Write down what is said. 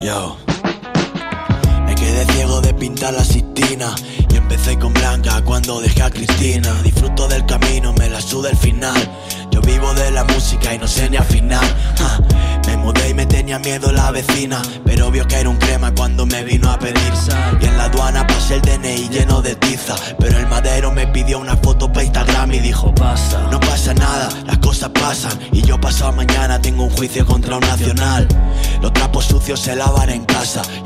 Yo me quedé ciego de pintar la Sistina y empecé con Blanca cuando dejé a Cristina. Disfruto del camino, me la suda el final. Yo vivo de la música y no sé ni afinar. Me mudé y me tenía miedo la vecina, pero vio que era un crema cuando me vino a pedir sal. Y en la aduana pasé el DNI lleno de tiza, pero el madero me pidió una foto para Instagram y dijo: pasa, no pasa nada, las cosas pasan. Y yo pasado mañana tengo un juicio contra un nacional. Los trapos sucios se lavan en casa.